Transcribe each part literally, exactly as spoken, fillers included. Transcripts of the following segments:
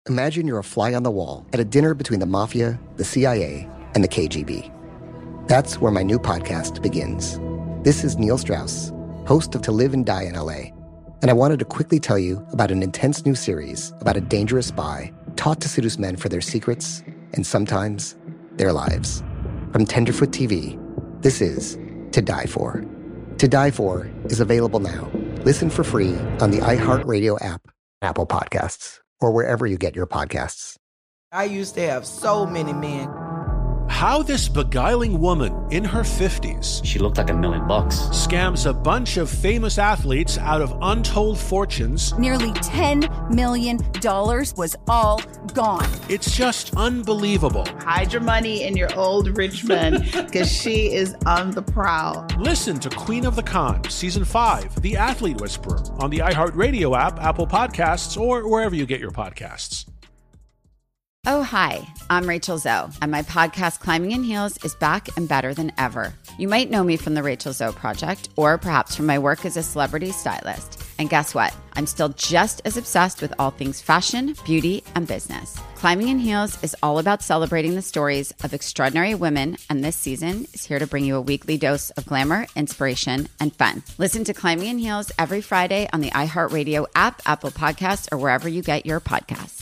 Imagine you're a fly on the wall at a dinner between the mafia, the C I A, and the K G B. That's where my new podcast begins. This is Neil Strauss, host of To Live and Die in L A, and I wanted to quickly tell you about an intense new series about a dangerous spy taught to seduce men for their secrets and sometimes their lives. From Tenderfoot T V, this is To Die For. To Die For is available now. Listen for free on the iHeartRadio app, Apple Podcasts, or wherever you get your podcasts. I used to have so many men. How this beguiling woman in her fifties, she looked like a million bucks, scams a bunch of famous athletes out of untold fortunes. Nearly ten million dollars was all gone. It's just unbelievable. Hide your money in your old rich man, because she is on the prowl. Listen to Queen of the Con, Season five, The Athlete Whisperer, on the iHeartRadio app, Apple Podcasts, or wherever you get your podcasts. Oh, hi, I'm Rachel Zoe, and my podcast, Climbing in Heels, is back and better than ever. You might know me from the Rachel Zoe Project, or perhaps from my work as a celebrity stylist. And guess what? I'm still just as obsessed with all things fashion, beauty, and business. Climbing in Heels is all about celebrating the stories of extraordinary women, and this season is here to bring you a weekly dose of glamour, inspiration, and fun. Listen to Climbing in Heels every Friday on the iHeartRadio app, Apple Podcasts, or wherever you get your podcasts.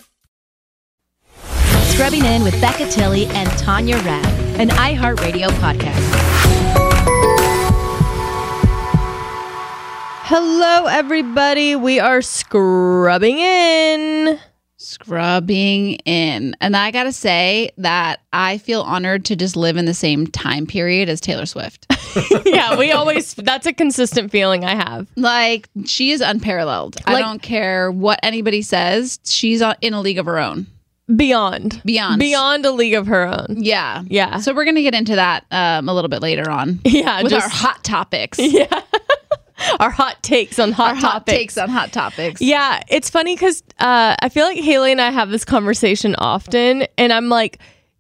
Scrubbing In with Becca Tilley and Tanya Rabb, an iHeartRadio podcast. Hello, everybody. We are scrubbing in. Scrubbing in. And I got to say that I feel honored to just live in the same time period as Taylor Swift. Yeah, we always, that's a consistent feeling I have. Like, she is unparalleled. Like, I don't care what anybody says. She's in a league of her own. Beyond. Beyond. Beyond a league of her own. Yeah. Yeah. So we're going to get into that um, a little bit later on. Yeah. With just, our hot topics. Yeah. Our hot takes on hot our topics. hot takes on hot topics. Yeah. It's funny because uh, I feel like Haley and I have this conversation often, and I'm like,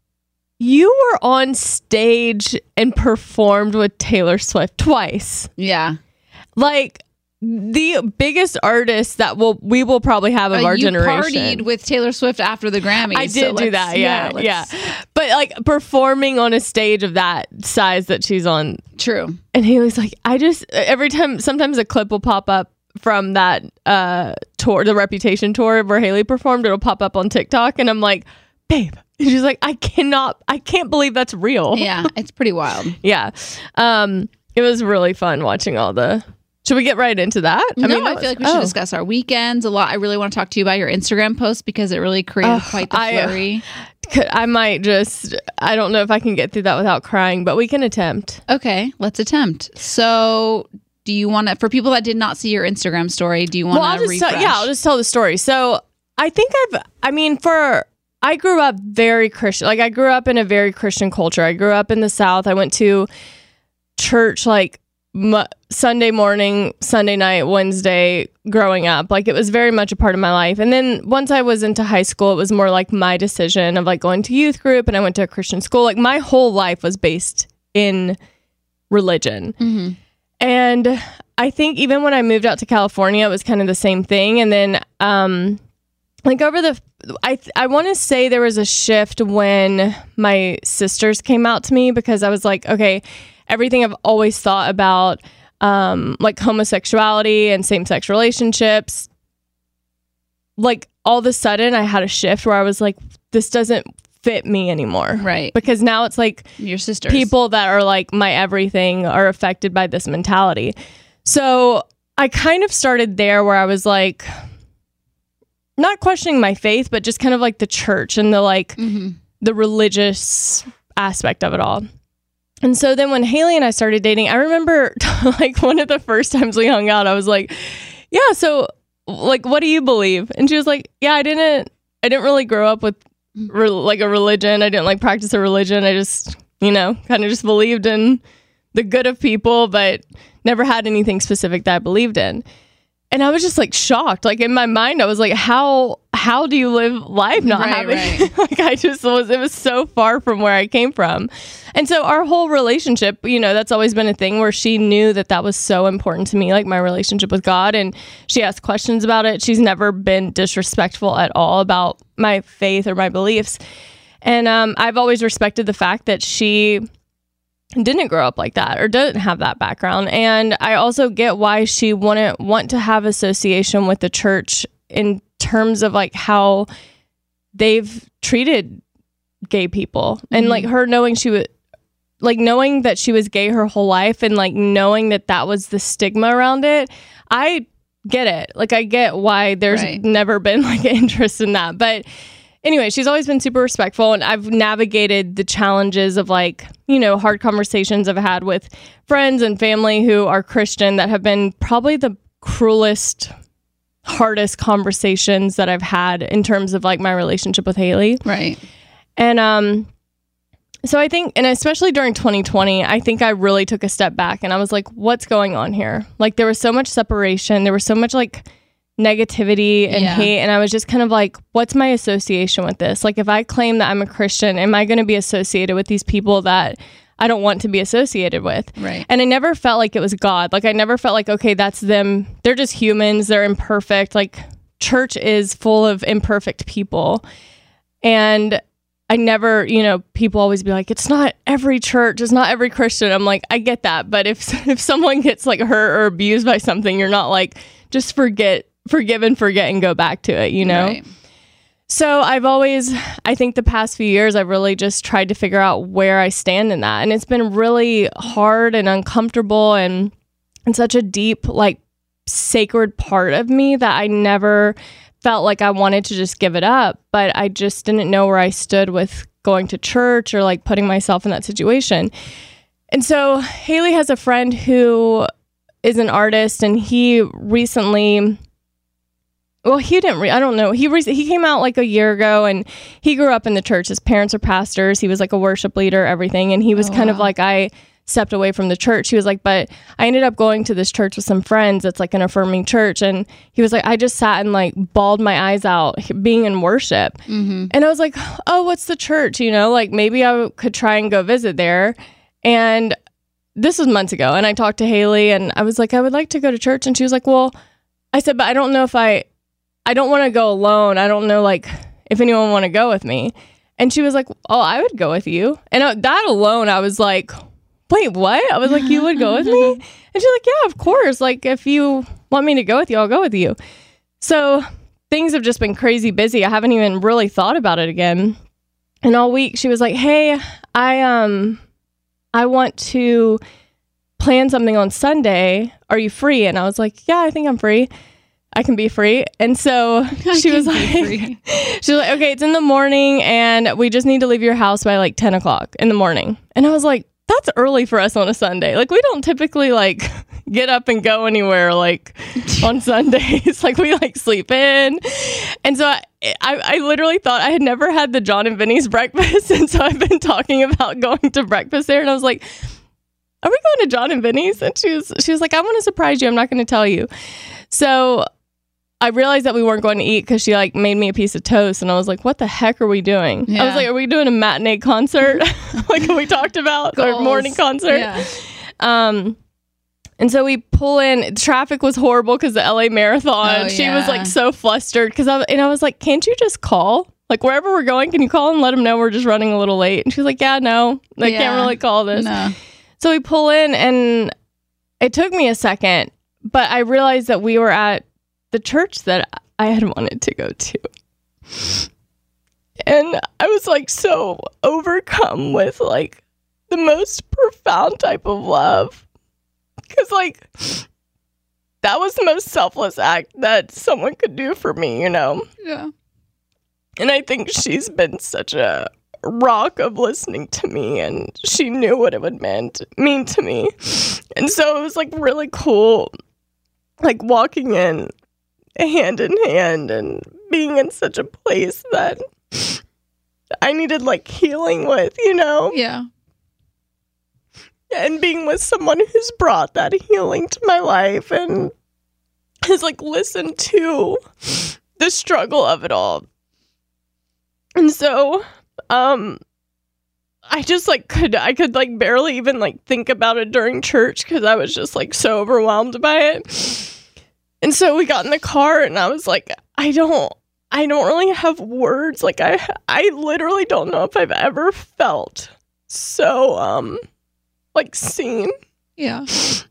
you were on stage and performed with Taylor Swift twice. Yeah. Like, the biggest artist that will we will probably have of uh, our you generation. You partied with Taylor Swift after the Grammys. I did so do that, yeah, yeah, yeah. But like performing on a stage of that size that she's on. True. And Haley's like, I just every time, sometimes a clip will pop up from that uh, tour, the Reputation tour where Haley performed. It'll pop up on TikTok, and I'm like, babe. And she's like, I cannot, I can't believe that's real. Yeah, it's pretty wild. Yeah, um, it was really fun watching all the. Should we get right into that? I no, mean, I feel like we should oh. discuss our weekends a lot. I really want to talk to you about your Instagram post because it really created uh, quite the flurry. I, I might just, I don't know if I can get through that without crying, but we can attempt. Okay, let's attempt. So do you want to, for people that did not see your Instagram story, do you want well, to refresh? Tell, yeah, I'll just tell the story. So I think I've, I mean, for, I grew up very Christian. Like I grew up in a very Christian culture. I grew up in the South. I went to church like M- Sunday morning, Sunday night, Wednesday growing up. Like it was very much a part of my life. And then once I was into high school, it was more like my decision of like going to youth group, and I went to a Christian school. Like my whole life was based in religion. Mm-hmm. And I think even when I moved out to California, it was kind of the same thing. And then um, like over the, I, th- I want to say there was a shift when my sisters came out to me, because I was like, okay, everything I've always thought about, um, like homosexuality and same-sex relationships, like all of a sudden I had a shift where I was like, this doesn't fit me anymore. Right. Because now it's like your sisters, people that are like my everything are affected by this mentality. So I kind of started there where I was like, not questioning my faith, but just kind of like the church and the like mm-hmm. the religious aspect of it all. And so then when Haley and I started dating, I remember like one of the first times we hung out, I was like, yeah, so like, what do you believe? And she was like, yeah, I didn't, I didn't really grow up with re- like a religion. I didn't like practice a religion. I just, you know, kind of just believed in the good of people, but never had anything specific that I believed in. and I was just like shocked. Like in my mind, I was like, how how do you live life not Right, having right. like I just was it was so far from where I came from. And so our whole relationship, you know, that's always been a thing where she knew that that was so important to me, like my relationship with God, and she asked questions about it. She's never been disrespectful at all about my faith or my beliefs. And um, I've always respected the fact that she didn't grow up like that or doesn't have that background. And I also get why she wouldn't want to have association with the church in terms of like how they've treated gay people. Mm-hmm. And like her knowing she would, like knowing that she was gay her whole life and like knowing that that was the stigma around it. I get it. Like I get why there's Right. never been like an interest in that. But anyway, she's always been super respectful, and I've navigated the challenges of like, you know, hard conversations I've had with friends and family who are Christian that have been probably the cruelest, hardest conversations that I've had in terms of like my relationship with Haley. Right. And um, so I think, and especially during twenty twenty, I think I really took a step back and I was like, what's going on here? Like there was so much separation. There was so much like negativity and Yeah. hate. And I was just kind of like, what's my association with this? Like if I claim that I'm a Christian, am I going to be associated with these people that I don't want to be associated with? Right. And I never felt like it was God. Like I never felt like, okay, that's them. They're just humans. They're imperfect. Like church is full of imperfect people. And I never, you know, people always be like, it's not every church, it's not every Christian. I'm like, I get that. But if if someone gets like hurt or abused by something, you're not like, just forget, forgive and forget and go back to it, you know? Right. So I've always, I think the past few years, I've really just tried to figure out where I stand in that. And it's been really hard and uncomfortable and, and such a deep, like, sacred part of me that I never felt like I wanted to just give it up. But I just didn't know where I stood with going to church or, like, putting myself in that situation. And so Haley has a friend who is an artist, and he recently... Well, he didn't, re- I don't know. He re- he came out like a year ago, and he grew up in the church. His parents are pastors. He was like a worship leader, everything. And he was Oh, kind wow. of like, I stepped away from the church. He was like, but I ended up going to this church with some friends. It's like an affirming church. And he was like, I just sat and like bawled my eyes out being in worship. Mm-hmm. And I was like, oh, what's the church? You know, like maybe I could try and go visit there. And this was months ago. And I talked to Haley, and I was like, I would like to go to church. And she was like, well, I said, but I don't know if I... I don't want to go alone. I don't know, like, if anyone want to go with me. And she was like, oh, I would go with you. And uh, that alone, I was like, wait, what? I was like, you would go with me? And she's like, yeah, of course. Like, if you want me to go with you, I'll go with you. So things have just been crazy busy. I haven't even really thought about it again. And all week she was like, hey, I um, I want to plan something on Sunday. Are you free? And I was like, yeah, I think I'm free. I can be free. And so she was like, she was like, okay, it's in the morning and we just need to leave your house by like ten o'clock in the morning. And I was like, that's early for us on a Sunday. Like we don't typically like get up and go anywhere like on Sundays. Like we like sleep in. And so I, I, I literally thought I had never had the John and Vinny's breakfast. And so I've been talking about going to breakfast there. And I was like, are we going to John and Vinny's? And she was, she was like, I want to surprise you. I'm not going to tell you. So I realized that we weren't going to eat because she like made me a piece of toast, and I was like, what the heck are we doing? Yeah. I was like, are we doing a matinee concert? Like we talked about, or Goals. morning concert? Yeah. Um, and so we pull in, traffic was horrible because the L A Marathon. Oh, she yeah. was like so flustered because I, and I was like, can't you just call? Like wherever we're going, can you call and let them know we're just running a little late? And she's like, yeah, no, I Yeah. can't really call this. No. So we pull in, and it took me a second, but I realized that we were at the church that I had wanted to go to. And I was like so overcome with like the most profound type of love. Because like that was the most selfless act that someone could do for me, you know? Yeah. And I think she's been such a rock of listening to me, and she knew what it would meant mean to me. And so it was like really cool, like walking in hand in hand and being in such a place that I needed like healing with, you know? Yeah. And being with someone who's brought that healing to my life. And is like listen to the struggle of it all. And so um I just like could I could like barely even like think about it during church because I was just like so overwhelmed by it. And so we got in the car and I was like, I don't I don't really have words. Like I I literally don't know if I've ever felt so um like seen. Yeah.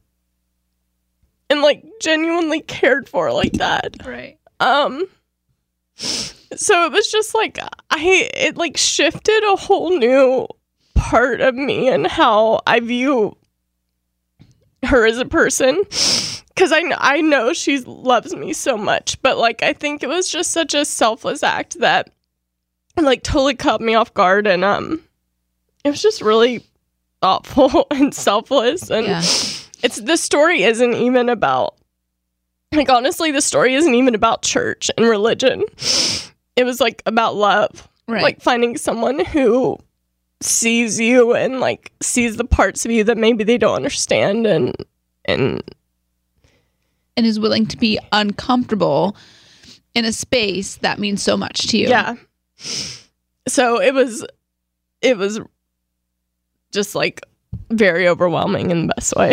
And like genuinely cared for like that. Right. Um so it was just like I it like shifted a whole new part of me and how I view her as a person, because I, I know she loves me so much, but like I think it was just such a selfless act that like totally caught me off guard, and um it was just really thoughtful and selfless. And yeah. it's the story isn't even about like honestly the story isn't even about church and religion. It was like about love, right. Like finding someone who sees you and like sees the parts of you that maybe they don't understand, and and and is willing to be uncomfortable in a space that means so much to you. Yeah. So it was it was just like very overwhelming in the best way.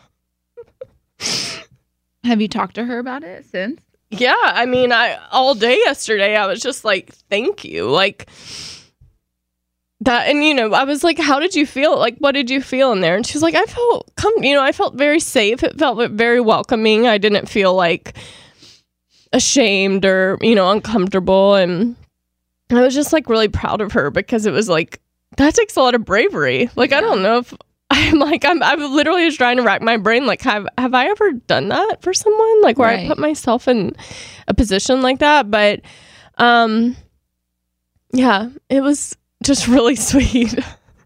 Have you talked to her about it since? Yeah, I mean, I all day yesterday I was just like, thank you. Like that, and you know, I was like, how did you feel? Like, what did you feel in there? And she was like, I felt, com- you know, I felt very safe. It felt very welcoming. I didn't feel like ashamed or, you know, uncomfortable. And I was just like really proud of her, because it was like, that takes a lot of bravery. Like, yeah. I don't know if I'm like, I'm, I'm literally just trying to rack my brain. Like, have, have I ever done that for someone? Like, where right. I put myself in a position like that. But, um, yeah, it was just really sweet.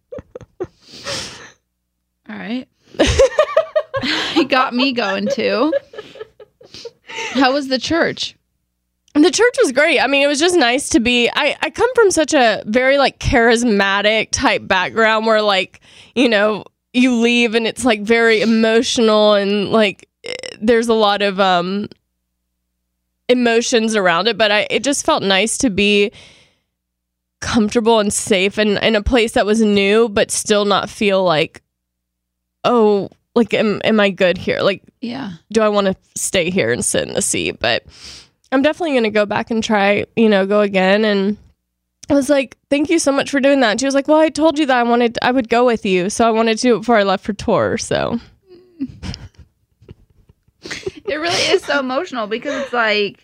All right. It got me going too. How was the church? The church was great. I mean, it was just nice to be, I, I come from such a very like charismatic type background where like, you know, you leave and it's like very emotional and like there's a lot of um emotions around it. But I it just felt nice to be comfortable and safe and in a place that was new, but still not feel like, oh, like, am, am I good here? Like, yeah, do I want to stay here and sit in the seat? But I'm definitely going to go back and try, you know, go again. And I was like, thank you so much for doing that. And she was like, well, I told you that I wanted, I would go with you. So I wanted to do it before I left for tour. So it really is so emotional, because it's like,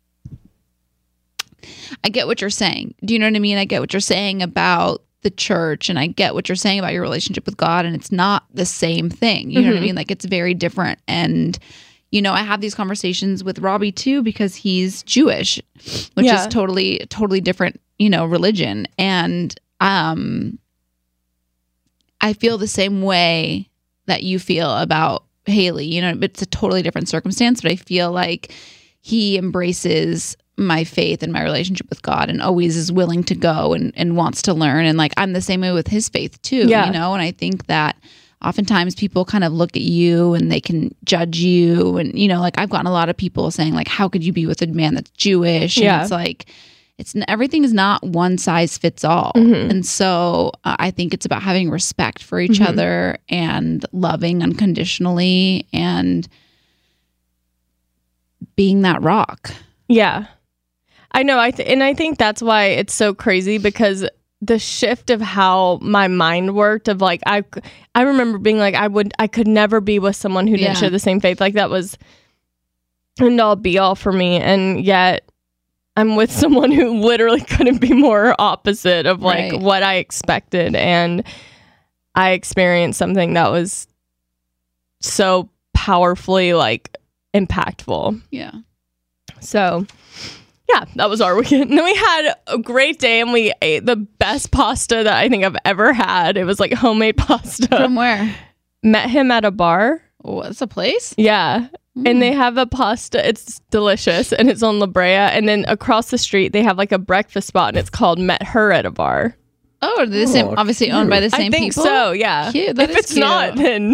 I get what you're saying. Do you know what I mean? I get what you're saying about the church, and I get what you're saying about your relationship with God, and it's not the same thing. You mm-hmm. know what I mean? Like, it's very different. And, you know, I have these conversations with Robbie too, because he's Jewish, which yeah. is totally, totally different, you know, religion. And um, I feel the same way that you feel about Haley. You know, it's a totally different circumstance, but I feel like he embraces my faith and my relationship with God, and always is willing to go and, and wants to learn. And like, I'm the same way with his faith too, yeah. you know? And I think that oftentimes people kind of look at you and they can judge you. And, you know, like I've gotten a lot of people saying like, how could you be with a man that's Jewish? And yeah. it's like, it's everything is not one size fits all. Mm-hmm. And so uh, I think it's about having respect for each mm-hmm. other and loving unconditionally and being that rock. Yeah. I know, I th- and I think that's why it's so crazy, because the shift of how my mind worked of like, I, I remember being like, I would, I could never be with someone who didn't yeah. share the same faith. Like that was end all be all for me. And yet I'm with someone who literally couldn't be more opposite of like right. what I expected. And I experienced something that was so powerfully like impactful. Yeah. So yeah, that was our weekend. And then we had a great day, and we ate the best pasta that I think I've ever had. It was like homemade pasta. From where? Met him at a bar. Oh, that's a place? Yeah. Mm. And they have a pasta. It's delicious, and it's on La Brea. And then across the street, they have like a breakfast spot, and it's called Met Her at a Bar. Oh, are they the same? Oh, obviously cute. Owned by the same people? I think people? so, yeah. Cute. That if is it's cute. not, then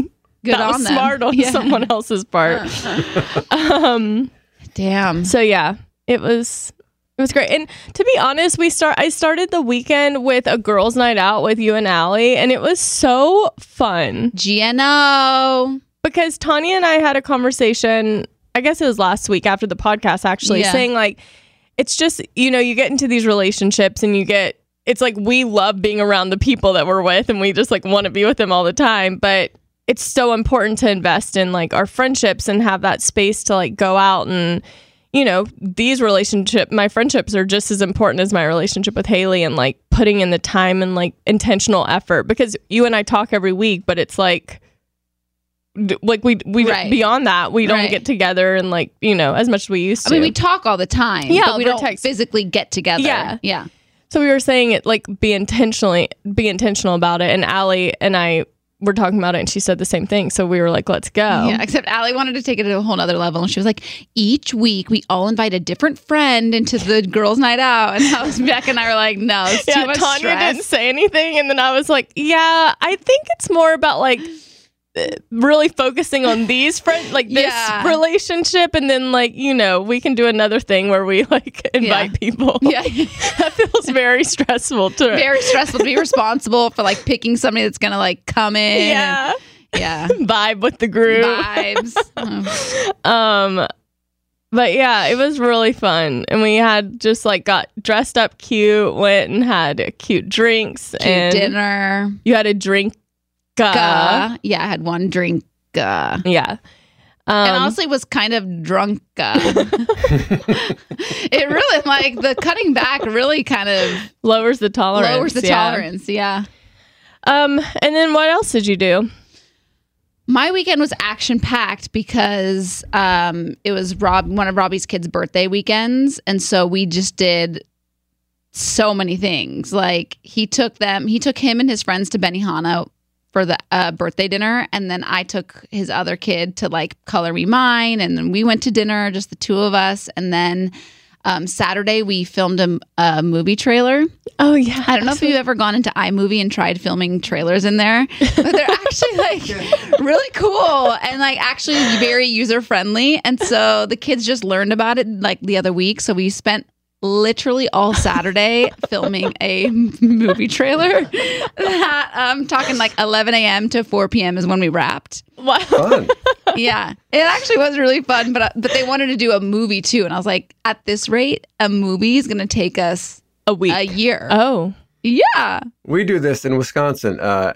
Good that on was them. smart on Yeah. someone else's part. um, Damn. so yeah, it was it was great. And to be honest, we start I started the weekend with a girls' night out with you and Allie, and it was so fun. G N O. Because Tanya and I had a conversation, I guess it was last week after the podcast actually, Yeah. saying like, it's just, you know, you get into these relationships and you get, it's like we love being around the people that we're with and we just like want to be with them all the time. But it's so important to invest in like our friendships and have that space to like go out and, you know, these relationship, my friendships are just as important as my relationship with Haley, and like putting in the time and like intentional effort, because you and I talk every week, but it's like, d- like we, we, Right. beyond that, we don't Right. get together and like, you know, as much as we used I to. mean, we talk all the time. Yeah, but we over don't text. physically get together. Yeah. Yeah. So we were saying it like be intentionally, be intentional about it. And Allie and I were talking about it, and she said the same thing. So we were like, let's go. Yeah, except Allie wanted to take it to a whole nother level. And she was like, each week we all invite a different friend into the girls' night out. And I was, Becca and I were like, no, it's Yeah, too much Tanya stress. didn't say anything, and then I was like, "Yeah, I think it's more about like uh, really focusing on these friends, like this Yeah. relationship, and then like you know we can do another thing where we like invite Yeah. people. Yeah. That feels very stressful to Very stressful to be responsible for like picking somebody that's going to like come in. yeah And, yeah. vibe with the group. Vibes. Oh. Um, but yeah, it was really fun, and we had just like got dressed up cute, went and had cute drinks, Cute and dinner. you had a drink. Uh, yeah, I had one drink. Uh, Yeah. Um, and honestly was kind of drunk. Uh. It really, like, the cutting back really kind of lowers the tolerance. lowers the yeah. tolerance. Yeah. Um, and then what else did you do? My weekend was action packed because um, it was Rob, one of Robbie's kids' birthday weekends. And so we just did so many things. Like he took them, he took him and his friends to Benihana for the uh, birthday dinner. And then I took his other kid to like Color Me Mine. And then we went to dinner, just the two of us. And then um, Saturday we filmed a, a movie trailer. Oh yeah. I don't know if you've ever gone into iMovie and tried filming trailers in there, but they're actually like really cool and like actually very user friendly. And so the kids just learned about it like the other week. So we spent literally all Saturday filming a movie trailer. That I'm talking like eleven a.m. to four p.m. is when we wrapped. Wow. Fun. Yeah, it actually was really fun. But uh, but they wanted to do a movie too, and I was like, at this rate, a movie is going to take us A week. a year. Oh. Yeah. We do this in Wisconsin. Uh,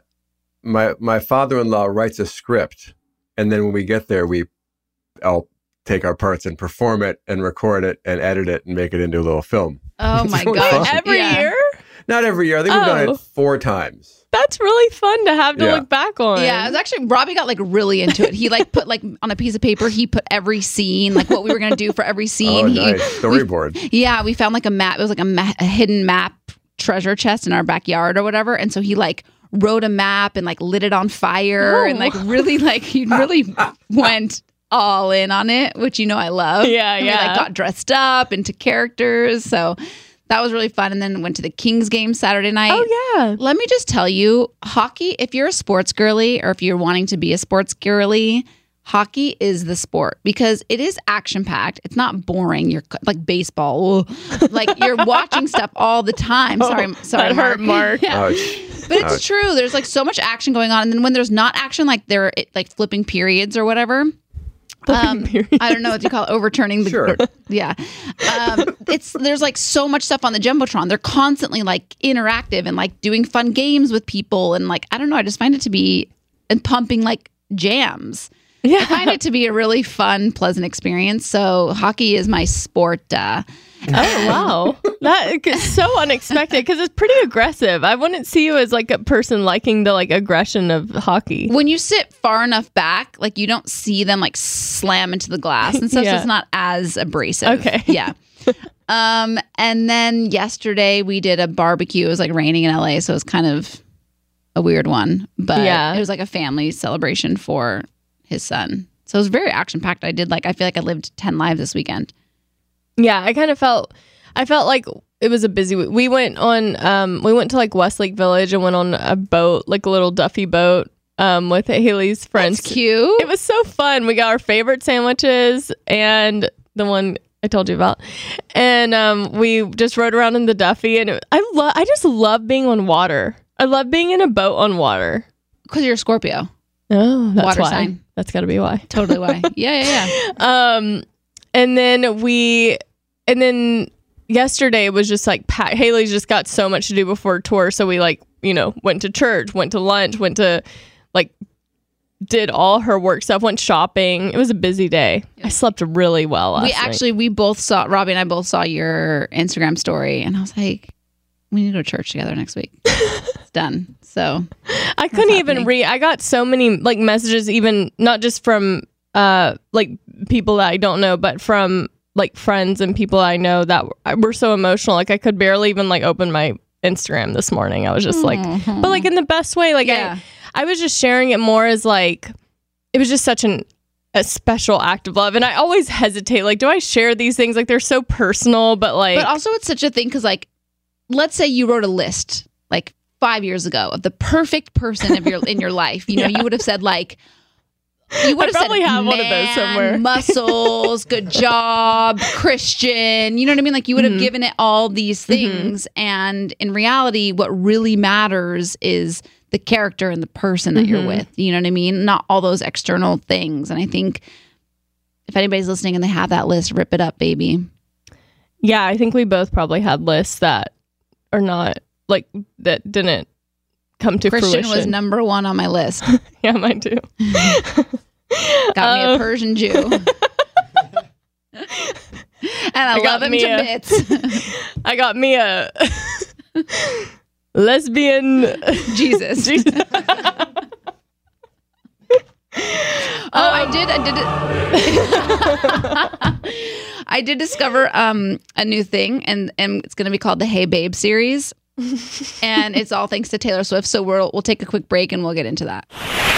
my my father-in-law writes a script, and then when we get there, we I'll take our parts and perform it and record it and edit it and make it into a little film. Oh It's my really gosh. fun. Every Yeah. year? Not every year. I think we've done Oh. it four times. That's really fun to have to Yeah. look back on. Yeah, it was actually Robbie got like really into it. He like put like on a piece of paper, he put every scene, like what we were gonna do for every scene. Oh, He- nice. Storyboard. Yeah, we found like a map. It was like a, ma- a hidden map treasure chest in our backyard or whatever. And so he like wrote a map and like lit it on fire Oh. and like really like he really went all in on it, which you know I love. Yeah, And yeah. We like got dressed up into characters, so that was really fun. And then went to the Kings game Saturday night. Oh yeah. Let me just tell you, hockey, if you're a sports girly or if you're wanting to be a sports girly, hockey is the sport because it is action packed. It's not boring. You're c- like baseball. Ugh. Like you're watching stuff all the time. Sorry, sorry, that hurt, Mark. Yeah. Ouch. But it's Ouch. true. There's like so much action going on. And then when there's not action, like they're it, like flipping periods or whatever. Um, I don't know what you call it, overturning the Sure. yeah. Um, it's there's like so much stuff on the jumbotron. They're constantly like interactive and like doing fun games with people and like I don't know. I just find it to be and pumping like jams. Yeah. I find it to be a really fun, pleasant experience. So hockey is my sport. Uh, Oh wow. That is so unexpected because it's pretty aggressive. I wouldn't see you as like a person liking the like aggression of hockey. when you sit far enough back, like you don't see them like slam into the glass and stuff. So Yeah. it's not as abrasive. Okay. Yeah. um, and then yesterday we did a barbecue. It was like raining in L A, so it was kind of a weird one. But Yeah. it was like a family celebration for his son. So it was very action packed. I did like I feel like I lived ten lives this weekend. Yeah, I kind of felt I felt like it was a busy week. We went on um we went to like Westlake Village and went on a boat, like a little Duffy boat um, with Haley's friends. That's cute. It was so fun. We got our favorite sandwiches and the one I told you about, and um, we just rode around in the Duffy. And it, I love. I just love being on water. I love being in a boat on water. Because you're a Scorpio. Oh, that's Water why. sign. That's got to be why. Totally why. Yeah, yeah, yeah. Um, and then we, and then yesterday it was just like packed. Haley's just got so much to do before tour, so we like you know went to church, went to lunch, went to like did all her work stuff, went shopping. It was a busy day. I slept really well last We night. actually we both saw Robbie and I both saw your Instagram story, and I was like, we need to go to church together next week. It's done. So I couldn't even read. I got so many like messages, even not just from uh like people that I don't know, but from like friends and people I know that were, were so emotional. Like I could barely even like open my Instagram this morning. I was just like, Mhm. but like in the best way. Like Yeah. I, I was just sharing it more as like it was just such an a special act of love. And I always hesitate. Like, do I share these things? Like they're so personal, but like, But also it's such a thing because like, let's say you wrote a list like five years ago of the perfect person of your in your life. You know, Yeah. you would have said like, you would I have probably said, have one of those "Man, somewhere." muscles, good job, Christian. You know what I mean? Like you would have Mhm. given it all these things. And in reality, what really matters is the character and the person that you're Mhm. with. You know what I mean? Not all those external things. And I think if anybody's listening and they have that list, rip it up, baby. yeah, I think we both probably had lists that are not like that didn't come to Christian fruition. was number one on my list. Yeah, mine too. Got me a Um, Persian Jew. And I, I love got him me to a- bits. I got me a lesbian Jesus. Jesus. Oh, I did. I did. I did discover um, a new thing, and, and it's going to be called the Hey Babe series, and it's all thanks to Taylor Swift. So we'll we'll take a quick break, and we'll get into that.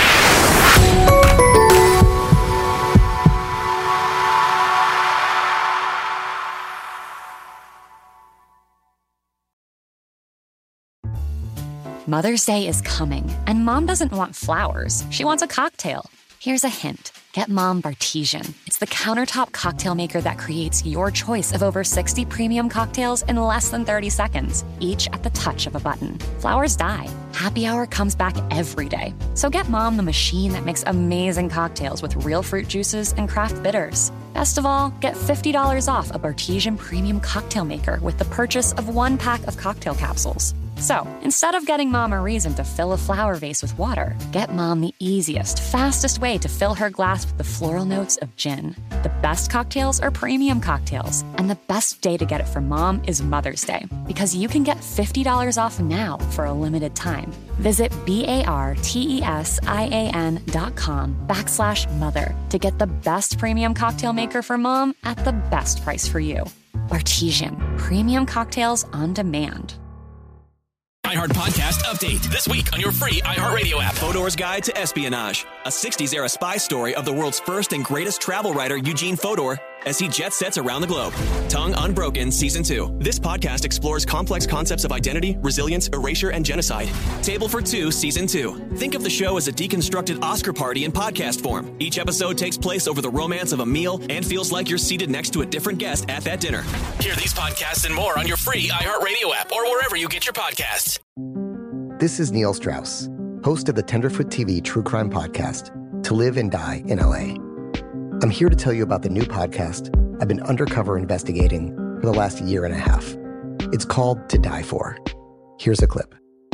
Mother's Day is coming, and Mom doesn't want flowers. She wants a cocktail. Here's a hint. Get Mom Bartesian. It's the countertop cocktail maker that creates your choice of over sixty premium cocktails in less than thirty seconds, each at the touch of a button. Flowers die. Happy Hour comes back every day. So get Mom the machine that makes amazing cocktails with real fruit juices and craft bitters. Best of all, get fifty dollars off a Bartesian premium cocktail maker with the purchase of one pack of cocktail capsules. So, instead of getting Mom a reason to fill a flower vase with water, get Mom the easiest, fastest way to fill her glass with the floral notes of gin. The best cocktails are premium cocktails, and the best day to get it for Mom is Mother's Day, because you can get fifty dollars off now for a limited time. Visit B-A-R-T-E-S-I-A-N dot com backslash mother to get the best premium cocktail maker for Mom at the best price for you. Bartesian, premium cocktails on demand. iHeart Podcast Update. This week on your free iHeartRadio app. Fodor's Guide to Espionage. A sixties-era spy story of the world's first and greatest travel writer, Eugene Fodor, as he jet sets around the globe. Tongue Unbroken Season two. This podcast explores complex concepts of identity, resilience, erasure, and genocide. Table for Two Season two. Think of the show as a deconstructed Oscar party in podcast form. Each episode takes place over the romance of a meal and feels like you're seated next to a different guest at that dinner. Hear these podcasts and more on your free iHeartRadio app or wherever you get your podcasts. This is Neil Strauss, host of the Tenderfoot T V true crime podcast, To Live and Die in L A. I'm here to tell you about the new podcast I've been undercover investigating for the last year and a half. It's called To Die For. Here's a clip.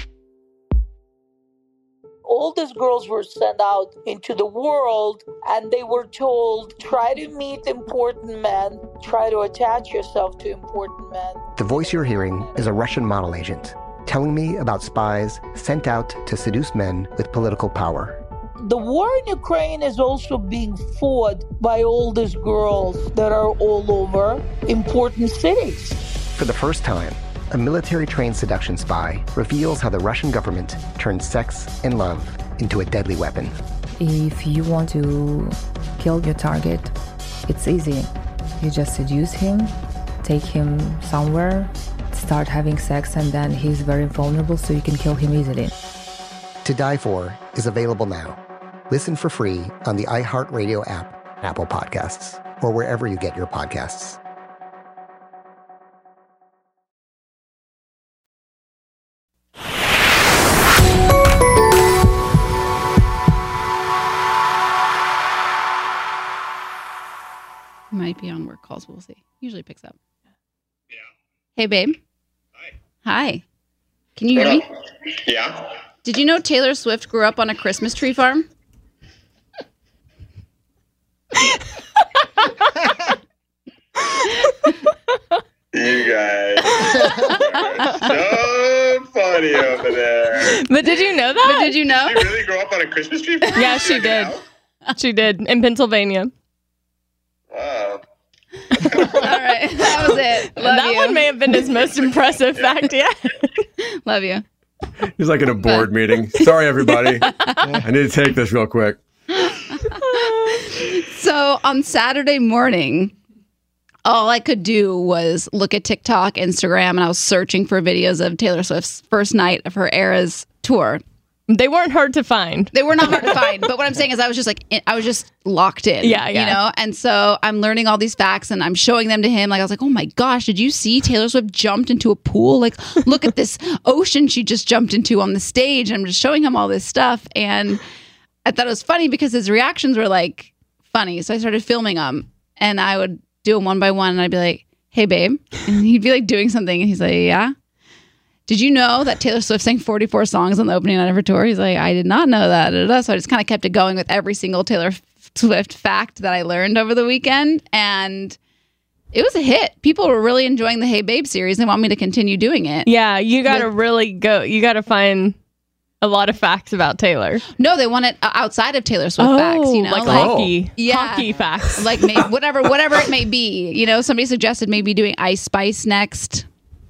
All these girls were sent out into the world and they were told, try to meet important men, try to attach yourself to important men. The voice you're hearing is a Russian model agent telling me about spies sent out to seduce men with political power. The war in Ukraine is also being fought by all these girls that are all over important cities. For the first time, a military-trained seduction spy reveals how the Russian government turned sex and love into a deadly weapon. If you want to kill your target, it's easy. You just seduce him, take him somewhere, start having sex, and then he's very vulnerable, so you can kill him easily. To Die For is available now. Listen for free on the iHeartRadio app, Apple Podcasts, or wherever you get your podcasts. Might be on work calls. We'll see. Usually picks up. Yeah. Hey, babe. Hi. Hi. Can you hear me? Yeah. Did you know Taylor Swift grew up on a Christmas tree farm? You guys are so funny over there. But did you know that? But did you know? Did you really grow up on a Christmas tree farm? Yeah, she did. She did in Pennsylvania. Wow. All right, that was it. Love that you. one may have been his most impressive fact yet. Love you. He's like in a board meeting. Sorry, everybody. I need to take this real quick. So on Saturday morning, all I could do was look at TikTok, Instagram, and I was searching for videos of Taylor Swift's first night of her Eras tour. They weren't hard to find. They were not hard to find. But what I'm saying is I was just like, I was just locked in. Yeah, yeah. You know? And so I'm learning all these facts and I'm showing them to him. Like, I was like, oh my gosh, did you see Taylor Swift jumped into a pool? Like, look at this ocean she just jumped into on the stage. And I'm just showing him all this stuff. And I thought it was funny because his reactions were like funny. So I started filming them and I would do them one by one. And I'd be like, hey, babe. And he'd be like doing something. And he's like, yeah. Did you know that Taylor Swift sang forty-four songs on the opening night of her tour? He's like, I did not know that. So I just kind of kept it going with every single Taylor Swift fact that I learned over the weekend. And it was a hit. People were really enjoying the Hey Babe series. They want me to continue doing it. Yeah, you got to really go. You got to find a lot of facts about Taylor. No, they want it outside of Taylor Swift oh, facts, you know? Like, like hockey. Yeah. Hockey facts. Like maybe, whatever, whatever it may be. You know, somebody suggested maybe doing Ice Spice next.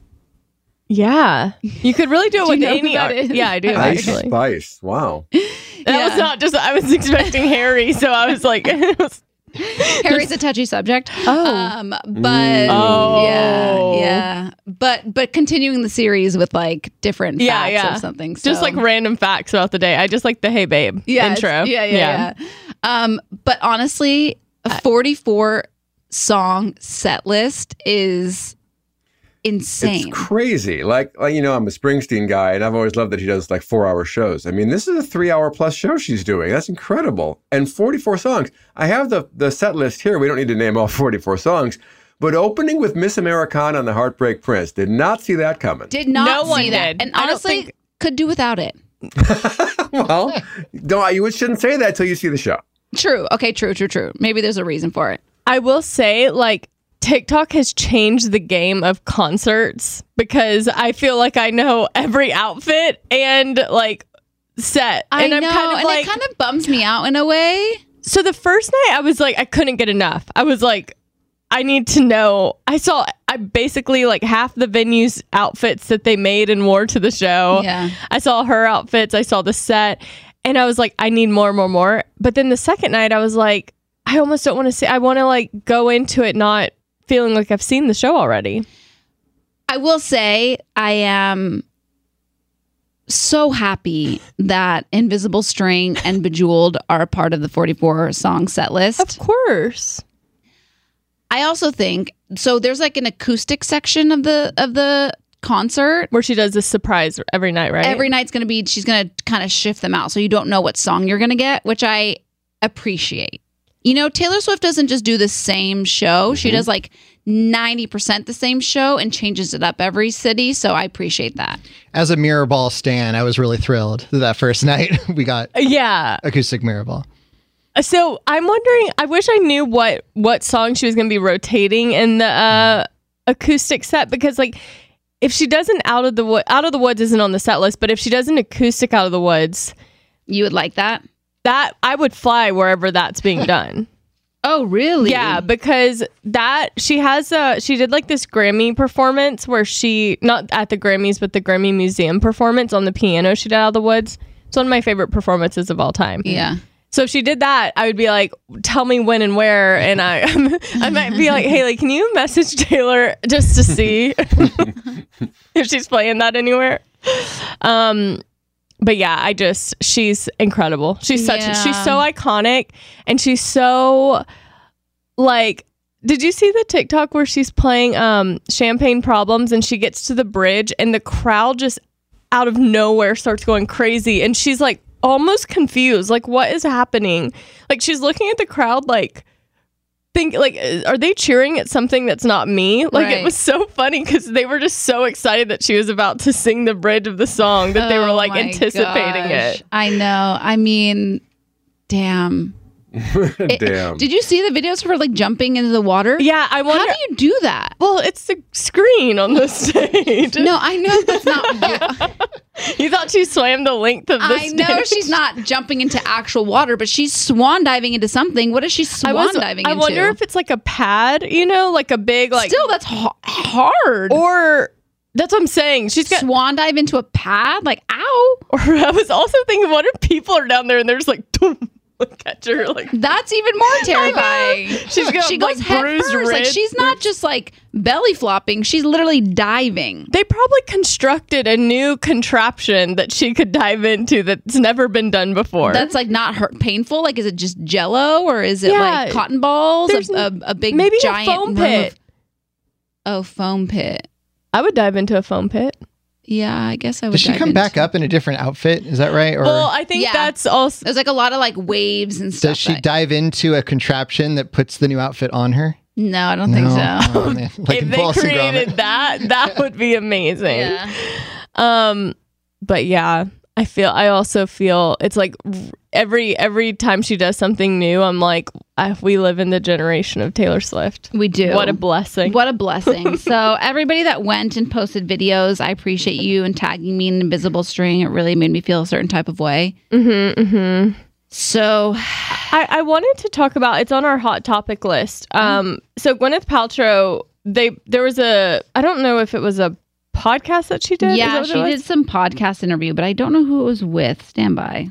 Yeah, you could really do it do with you know any. who that is? Yeah, I do. Ice actually. Spice. Wow. That Yeah. was not just. I was expecting Harry, so I was like. It was, Harry's a touchy subject. Oh. Um, but Mm. Oh. yeah, yeah. But but continuing the series with like different yeah, facts yeah. or something. So. Just like random facts throughout the day. I just like the Hey Babe yeah, intro. it's- Yeah, yeah, yeah. yeah. Um, but honestly, a forty-four song set list is insane. It's crazy. Like, like, you know, I'm a Springsteen guy, and I've always loved that he does like four-hour shows. I mean, this is a three-hour plus show she's doing. That's incredible. And forty-four songs. I have the the set list here. We don't need to name all forty-four songs. But opening with Miss Americana and the Heartbreak Prince, did not see that coming. Did not No see one that. did. And I don't honestly, think- could do without it. Well, don't, you shouldn't say that till you see the show. True. Okay, true, true, true. Maybe there's a reason for it. I will say, like, TikTok has changed the game of concerts because I feel like I know every outfit and like set. I and know, I'm kind of and like, it kind of bums me out in a way. so the first night I was like, I couldn't get enough. I was like, I need to know. I saw, I basically like half the venue's outfits that they made and wore to the show. Yeah. I saw her outfits. I saw the set. And I was like, I need more, more, more. But then the second night I was like, I almost don't want to see, I want to like go into it not feeling like I've seen the show already. I will say I am so happy that Invisible String and Bejeweled are a part of the forty-four song set list. Of course. I also think so there's like an acoustic section of the of the concert where she does this surprise every night, right? Every night's going to be she's going to kind of shift them out so you don't know what song you're going to get, which I appreciate. You know, Taylor Swift doesn't just do the same show. She does like ninety percent the same show and changes it up every city. So I appreciate that. As a Mirror Ball stan, I was really thrilled that first night we got yeah acoustic Mirror Ball. So I'm wondering, I wish I knew what, what song she was going to be rotating in the uh, acoustic set because like if she does an Out of the Woods, Out of the Woods isn't on the set list, but if she does an acoustic Out of the Woods. You would like that? That I would fly wherever that's being done. Oh, really? Yeah, because that she has a she did like this Grammy performance where she not at the Grammys but the Grammy Museum performance on the piano she did Out of the Woods. It's one of my favorite performances of all time. Yeah. So if she did that, I would be like, tell me when and where, and I I might be like, Haley, can you message Taylor just to see if she's playing that anywhere? Um but yeah, I just, she's incredible. She's such, Yeah. she's so iconic, and she's so like, did you see the TikTok where she's playing um, Champagne Problems and she gets to the bridge and the crowd just out of nowhere starts going crazy, and she's like almost confused, like what is happening? Like she's looking at the crowd like, think like, are they cheering at something that's not me? Like Right. it was so funny because they were just so excited that she was about to sing the bridge of the song that they were Oh like my anticipating gosh. it. I know. I mean, damn. It- Damn. did you see the videos of her like jumping into the water? Yeah, I wonder. How do you do that? Well, it's the screen on the stage. No, I know that's not. You thought she swam the length of the I know stage. she's not jumping into actual water, but she's swan diving into something. What is she swan I was, diving I into? wonder if it's like a pad, you know, like a big like. Still, that's ha- hard. Or that's what I'm saying. She's got swan dive into a pad, like ow. Or I was also thinking, what if people are down there and they're just like, boom, catch her like. That's even more terrifying. She's got she goes like head bruised first. Like ribs. she's not just like belly flopping. She's literally diving. They probably constructed a new contraption that she could dive into that's never been done before. That's like not hurt painful. Like, is it just Jello or is it Yeah. like cotton balls? There's A, a, a big maybe giant a foam room pit. of- oh, foam pit. I would dive into a foam pit. Yeah, I guess I would. Does she dive come into- back up in a different outfit? Is that right? Or Well, I think Yeah. that's also. There's like a lot of like waves and stuff. does she that- dive into a contraption that puts the new outfit on her? No, I don't think No. so. Oh, man. Like if in they Wallace and created Gromit. that, that would be amazing. Yeah. Um, but yeah, I feel. I also feel it's like r- every every time she does something new, I'm like, I, we live in the generation of Taylor Swift. We do. What a blessing. What a blessing. So everybody that went and posted videos, I appreciate you and tagging me in Invisible String. It really made me feel a certain type of way. Mm-hmm, mm-hmm. So I, I wanted to talk about, it's on our hot topic list. Um, so Gwyneth Paltrow, they there was a, I don't know if it was a podcast that she did. Is that yeah, what it she was? did some podcast interview, but I don't know who it was with. Stand by.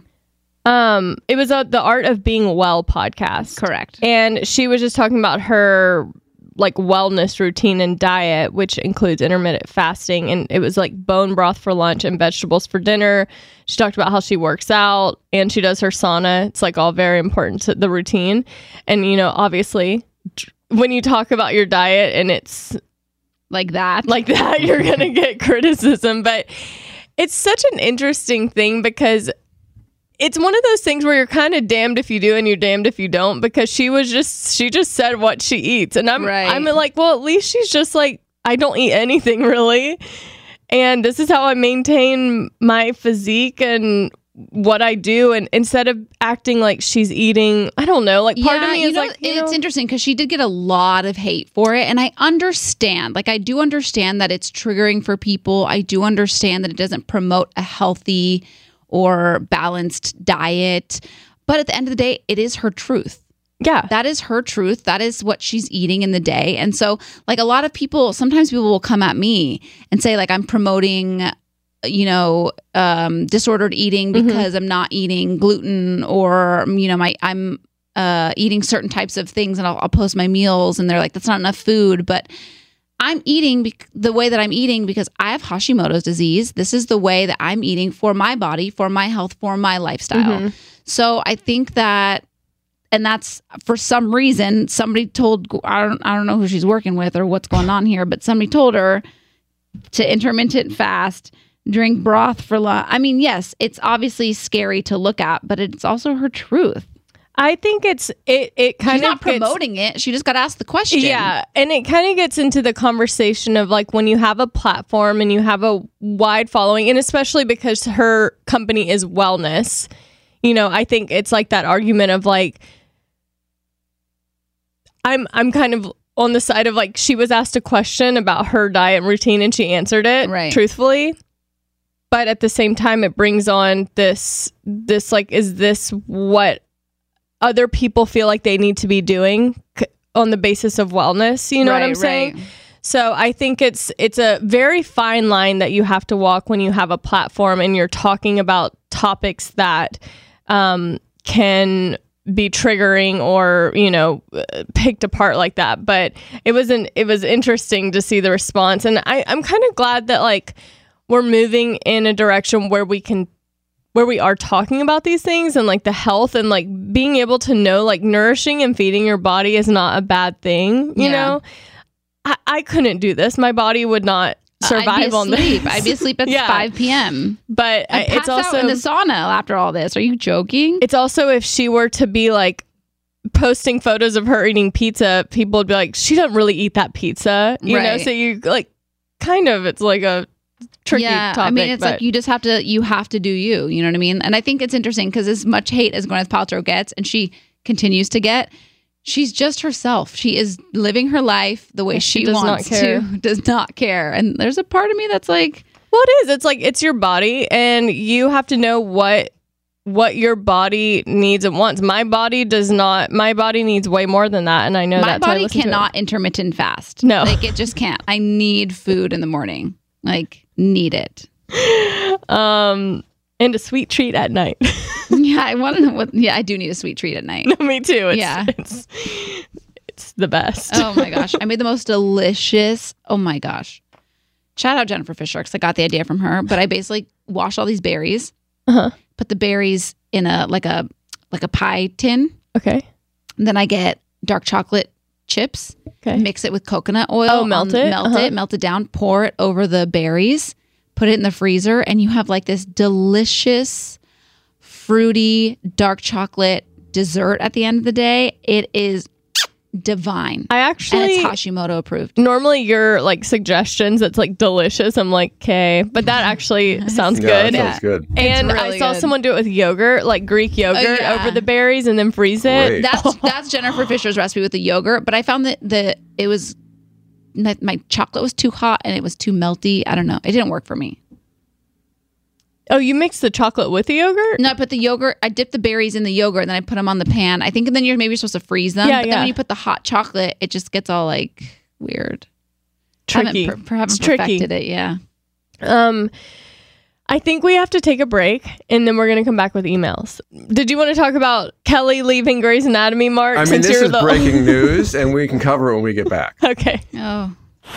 Um, it was a, the Art of Being Well podcast. Correct. And she was just talking about her like wellness routine and diet, which includes intermittent fasting. And it was like bone broth for lunch and vegetables for dinner. She talked about how she works out and she does her sauna. It's like all very important to the routine. And, you know, obviously when you talk about your diet and it's like that, like that, you're going to get criticism. But it's such an interesting thing because it's one of those things where you're kind of damned if you do and you're damned if you don't, because she was just, she just said what she eats. And I'm, Right. I'm like, well, at least she's just like, I don't eat anything really. And this is how I maintain my physique and what I do. And instead of acting like she's eating, I don't know, like part of me you is know, like, you it's know, interesting because she did get a lot of hate for it. And I understand, like, I do understand that it's triggering for people. I do understand that it doesn't promote a healthy or balanced diet. But at the end of the day, it is her truth. Yeah. That is her truth. That is what she's eating in the day. And so, like, a lot of people, sometimes people will come at me and say, like, I'm promoting, you know, um, disordered eating because I'm not eating gluten, or, you know, my I'm uh, eating certain types of things, and I'll, I'll post my meals and they're like, that's not enough food. But I'm eating bec- the way that I'm eating because I have Hashimoto's disease. This is the way that I'm eating for my body, for my health, for my lifestyle. Mhm. So I think that, and that's for some reason, somebody told, I don't, I don't know who she's working with or what's going on here, but somebody told her to intermittent fast, drink broth for lunch. I mean, yes, it's obviously scary to look at, but it's also her truth. I think it's, it, it kind She's of not promoting it. She just got asked the question. Yeah. And it kind of gets into the conversation of like when you have a platform and you have a wide following, and especially because her company is wellness, you know, I think it's like that argument of like, I'm, I'm kind of on the side of like, she was asked a question about her diet routine and she answered it Right. truthfully. But at the same time, it brings on this, this like, is this what other people feel like they need to be doing c- on the basis of wellness? You know what Right, I'm saying? right. So I think it's it's a very fine line that you have to walk when you have a platform and you're talking about topics that um, can be triggering or, you know, uh, picked apart like that. But it was an it was interesting to see the response, and I, I'm kind of glad that like we're moving in a direction where we can where we are talking about these things and like the health and like being able to know like nourishing and feeding your body is not a bad thing. You Yeah. know, I, I couldn't do this. My body would not survive I'd be on asleep. this. I'd be asleep at Yeah. five p.m. But I, I'd pass it's also out in the sauna after all this. Are you joking? It's also if she were to be like posting photos of her eating pizza, people would be like, she doesn't really eat that pizza, you know. Right. So you like, kind of, it's like a tricky yeah, topic. I mean, it's but like you just have to you have to do you. You know what I mean? And I think it's interesting because as much hate as Gwyneth Paltrow gets, and she continues to get, she's just herself. She is living her life the way Yeah, she, she does not wants care. to. Does not care. And there's a part of me that's like, well, it is. It's like it's your body, and you have to know what what your body needs and wants. My body does not. My body needs way more than that, and I know my that. so I body listen to it. cannot intermittent fast. No. Like it just can't. I need food in the morning. Like need it. Um, and a sweet treat at night. Yeah, I want to know what. Yeah, I do need a sweet treat at night. No, me too. It's, Yeah. it's it's the best. Oh my gosh. I made the most delicious. Oh my gosh. Shout out Jennifer Fisher because I got the idea from her. But I basically wash all these berries, Uh-huh. put the berries in a like a like a pie tin. Okay. And then I get dark chocolate chips. Okay. Mix it with coconut oil. Oh, melt on- it? Melt Uh-huh. it. Melt it down. Pour it over the berries. Put it in the freezer, and you have like this delicious, fruity dark chocolate dessert at the end of the day. It is divine. I actually and it's Hashimoto approved. Normally your like suggestions that's like delicious. I'm like, okay, but that actually sounds Yeah, good. that sounds good. And It's I really saw good. someone do it with yogurt, like Greek yogurt yeah. over the berries and then freeze it. Great. That's that's Jennifer Fisher's recipe with the yogurt. But I found that the it was my, my chocolate was too hot and it was too melty. I don't know. It didn't work for me. Oh, you mix the chocolate with the yogurt? No, I put the yogurt. I dipped the berries in the yogurt and then I put them on the pan. I think, and then you're maybe supposed to freeze them. Yeah, but yeah. then when you put the hot chocolate, it just gets all like weird. Tricky. Haven't, per, haven't It's tricky. perfected it. Yeah. Um, I think we have to take a break and then we're going to come back with emails. Did you want to talk about Kelly leaving Grey's Anatomy, Mark? I mean, since this you're is the- breaking news, and we can cover it when we get back. Okay. Oh.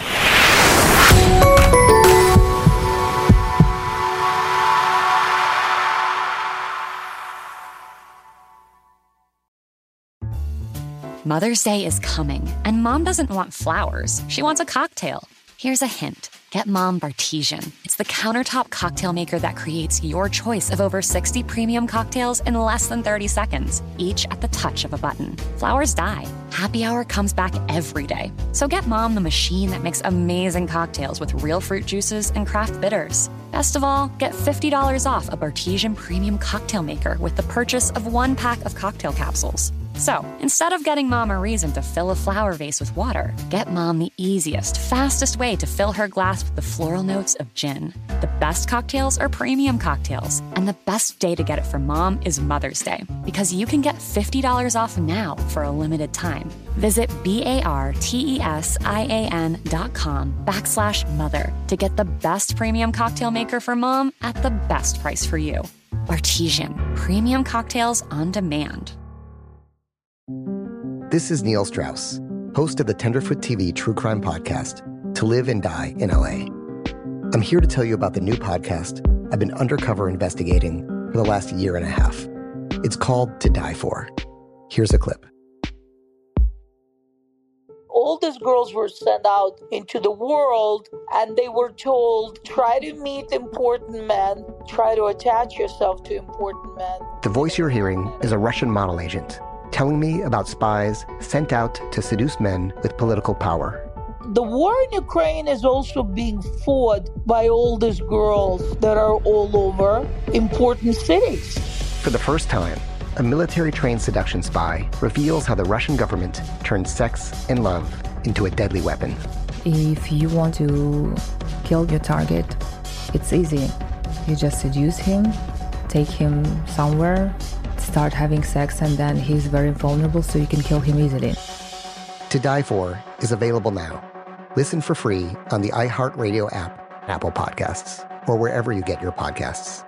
Mother's Day is coming, and Mom doesn't want flowers. She wants a cocktail. Here's a hint. Get Mom Bartesian. It's the countertop cocktail maker that creates your choice of over sixty premium cocktails in less than thirty seconds, each at the touch of a button. Flowers die. Happy Hour comes back every day. So get Mom the machine that makes amazing cocktails with real fruit juices and craft bitters. Best of all, get fifty dollars off a Bartesian premium cocktail maker with the purchase of one pack of cocktail capsules. So, instead of getting Mom a reason to fill a flower vase with water, get Mom the easiest, fastest way to fill her glass with the floral notes of gin. The best cocktails are premium cocktails, and the best day to get it for Mom is Mother's Day, because you can get fifty dollars off now for a limited time. Visit B-A-R-T-E-S-I-A-N dot com backslash mother to get the best premium cocktail maker for Mom at the best price for you. Bartesian, premium cocktails on demand. This is Neil Strauss, host of the Tenderfoot T V true crime podcast, To Live and Die in L A. I'm here to tell you about the new podcast I've been undercover investigating for the last year and a half. It's called To Die For. Here's a clip. All these girls were sent out into the world and they were told, try to meet important men, try to attach yourself to important men. The voice you're hearing is a Russian model agent telling me about spies sent out to seduce men with political power. The war in Ukraine is also being fought by all these girls that are all over important cities. For the first time, a military-trained seduction spy reveals how the Russian government turned sex and love into a deadly weapon. If you want to kill your target, it's easy. You just seduce him, take him somewhere, start having sex, and then he's very vulnerable, so you can kill him easily. To Die For is available now. Listen for free on the iHeartRadio app, Apple Podcasts, or wherever you get your podcasts.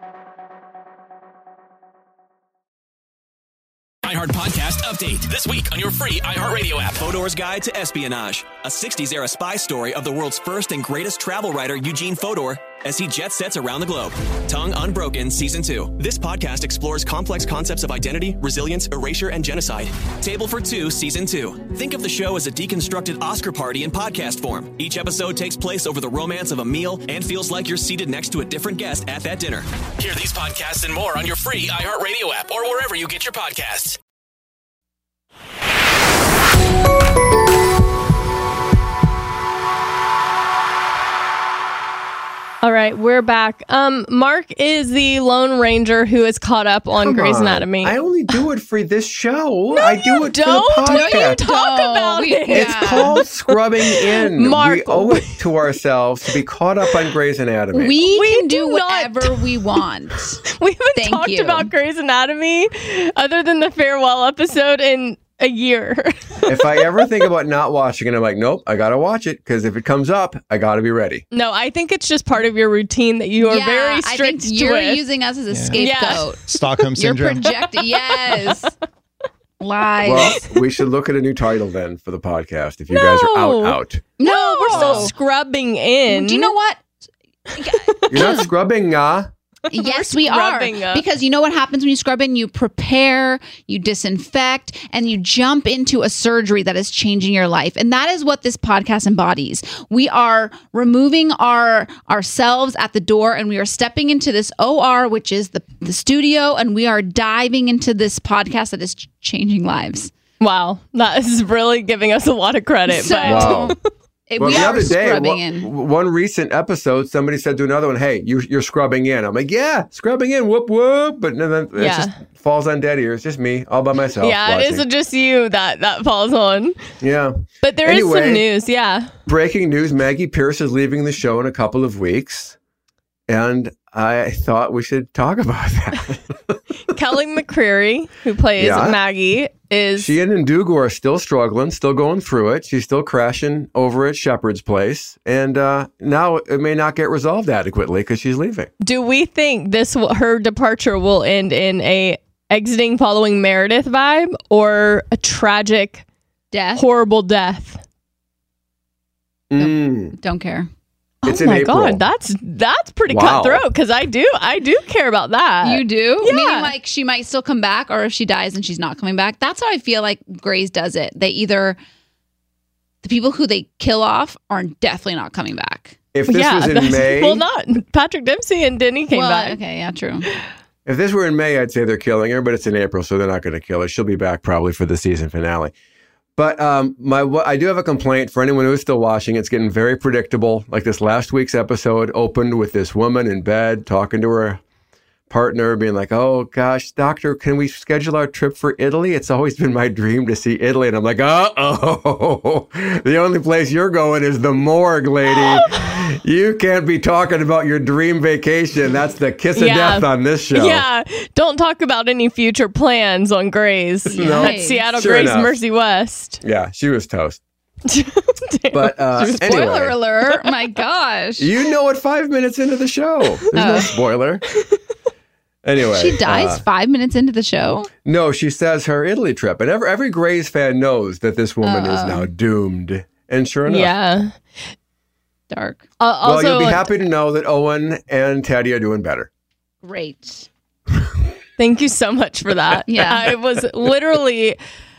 iHeart Podcast Update. This week on your free iHeartRadio app. Fodor's Guide to Espionage. a sixties era spy story of the world's first and greatest travel writer, Eugene Fodor, as he jet sets around the globe. Tongue Unbroken Season two. This podcast explores complex concepts of identity, resilience, erasure, and genocide. Table for Two Season two. Think of the show as a deconstructed Oscar party in podcast form. Each episode takes place over the romance of a meal and feels like you're seated next to a different guest at that dinner. Hear these podcasts and more on your free iHeartRadio app or wherever you get your podcasts. All right, we're back. Um, Mark is the Lone Ranger who is caught up on Come Grey's on. Anatomy. I only do it for this show. No, I do you it don't. for the No, you podcast. talk about We- it. It's called scrubbing in. Mark, we owe it to ourselves to be caught up on Grey's Anatomy. We, We can do do not- whatever we want. We haven't Thank talked you. about Grey's Anatomy other than the farewell episode in a year. If I ever think about not watching it, I'm like, nope, I got to watch it because if it comes up, I got to be ready. No, I think it's just part of your routine that you are yeah, very I strict think you're with. using us as a Yeah. scapegoat. Stockholm You're syndrome. projecting. Yes. Lies. Well, we should look at a new title then for the podcast if you guys are out, No. out. No, we're still scrubbing in. Do you know what? You're not scrubbing, uh. Yes, we are. scrubbing up. Because you know what happens when you scrub in? You prepare, you disinfect, and you jump into a surgery that is changing your life. And that is what this podcast embodies. We are removing our ourselves at the door and we are stepping into this O R, which is the, the studio, and we are diving into this podcast that is ch- changing lives. Wow, that is really giving us a lot of credit. So- but Wow. It- Well, we the are other day, scrubbing one, in. one recent episode, somebody said to another one, hey, you, you're scrubbing in. I'm like, yeah, scrubbing in, whoop, whoop. But then it Yeah. just falls on dead ears. Just me, all by myself. yeah, it watching. isn't just you that that falls on. Yeah. But there is Anyway, some news, yeah. Breaking news, Maggie Pierce is leaving the show in a couple of weeks. And I thought we should talk about that. Kelly McCreary, who plays Yeah. Maggie, is She and Ndugu are still struggling, still going through it. She's still crashing over at Shepherd's Place. And uh, now it may not get resolved adequately because she's leaving. do we think this will, her departure will end in a exiting following Meredith vibe or a tragic, Death. horrible death? Mm. Don't care. It's oh in my April. god, that's that's pretty Wow. cutthroat because I do I do care about that. You do? Yeah. Meaning like she might still come back, or if she dies and she's not coming back. That's how I feel like Grey's does it. They either, the people who they kill off are definitely not coming back. If this yeah, was in that's- May, well, not Patrick Dempsey and Denny came well, back. okay, yeah, true. if this were in May, I'd say they're killing her, but it's in April, so they're not going to kill her. She'll be back probably for the season finale. But um, my what- I do have a complaint for anyone who's still watching. It's getting very predictable. Like this last week's episode opened with this woman in bed talking to her partner, being like, oh gosh, doctor, can we schedule our trip for Italy? It's always been my dream to see Italy. And I'm like, uh-oh, the only place you're going is the morgue, lady. You can't be talking about your dream vacation. That's the kiss of Yeah. death on this show. Yeah, don't talk about any future plans on Grey's. No. At Seattle Sure Grey's enough. Mercy West. Yeah, she was toast. But uh, Spoiler anyway, alert. My gosh. you know it five minutes into the show. There's no Oh. spoiler. Anyway. She dies uh, five minutes into the show. no, she says her Italy trip. And every, every Grey's fan knows that this woman is Uh-oh. now doomed. And sure enough. Yeah. Dark. Uh, Well, also, you'll be happy to know that Owen and Teddy are doing better. Great. thank you so much for that. Yeah. I was literally